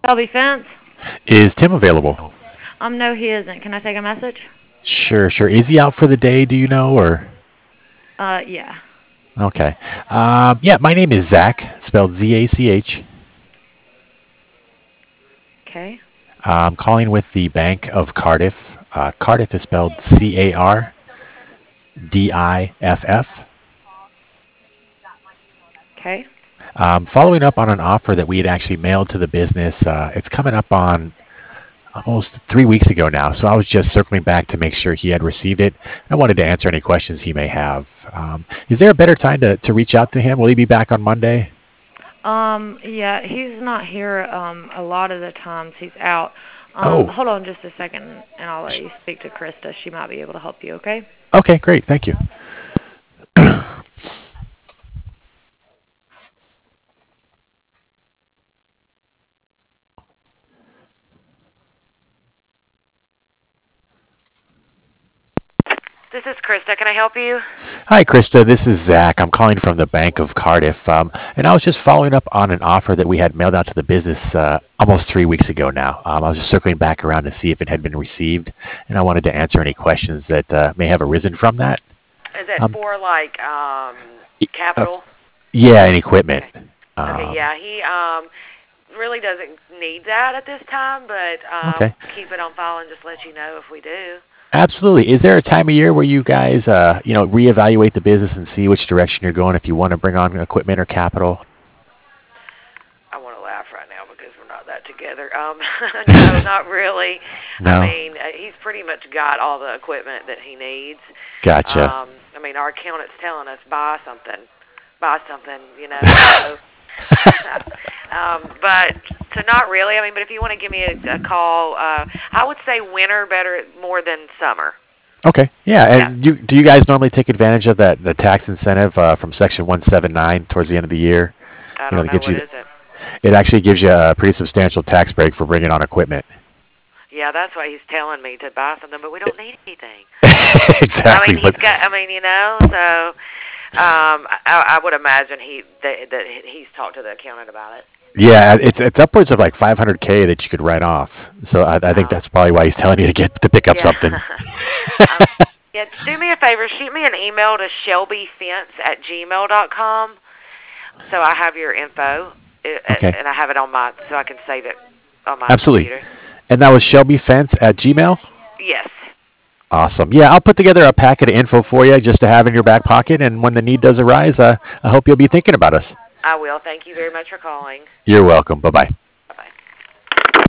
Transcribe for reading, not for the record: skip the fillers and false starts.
Shelby Fence? Is Tim available? No, he isn't. Can I take a message? Sure, sure. Is he out for the day? Do you know, or? Yeah. Okay. Yeah, my name is Zach, spelled Z-A-C-H. Okay. I'm calling with the Bank of Cardiff. Cardiff is spelled Cardiff. Okay. Following up on an offer that we had actually mailed to the business. It's coming up on almost 3 weeks ago now, so I was just circling back to make sure he had received it. I wanted to answer any questions he may have. Is there a better time to reach out to him? Will he be back on Monday? Yeah, he's not here a lot of the times. He's out. Oh, Hold on just a second, and I'll let you speak to Krista. She might be able to help you, okay? okay, great. Thank you. This is Krista. Can I help you? Hi, Krista. This is Zach. I'm calling from the Bank of Cardiff. And I was just following up on an offer that we had mailed out to the business almost 3 weeks ago now. I was just circling back around to see if it had been received, and I wanted to answer any questions that may have arisen from that. Is it Um, for like y- uh, capital? yeah, and equipment. Okay. Okay, Um, yeah, he really doesn't need that at this time, but okay. keep it on file and just let you know if we do. Absolutely. Is there a time of year where you guys, reevaluate the business and see which direction you're going if you want to bring on equipment or capital? I want to laugh right now because we're not that together. No, not really. I No. mean, he's pretty much got all the equipment that he needs. Gotcha. I mean, our accountant's telling us buy something, you know. So, but so not really. I mean, but if you want to give me a call, I would say winter better more than summer. Okay. Yeah. Yeah, And do you guys normally take advantage of that the tax incentive from Section 179 towards the end of the year? I You know, don't that know gives what you is it. it actually gives you a pretty substantial tax break for bringing on equipment. Yeah, that's why he's telling me to buy something, but we don't need anything. I Exactly. mean, he's But got. I mean, you know, so I would imagine that he's talked to the accountant about it. yeah, it's upwards of like 500K that you could write off. So I think Oh, that's probably why he's telling you to pick up something. yeah. um, yeah, do me a favor. Shoot me an email to shelbyfence@gmail.com so I have your info Okay. and I have it on my so I can save it on my Absolutely. computer. And that was ShelbyFence at Gmail. Yes, Awesome. Yeah, I'll put together a packet of info for you just to have in your back pocket. And when the need does arise, I hope you'll be thinking about us. I will. Thank you very much for calling. You're welcome. Bye bye.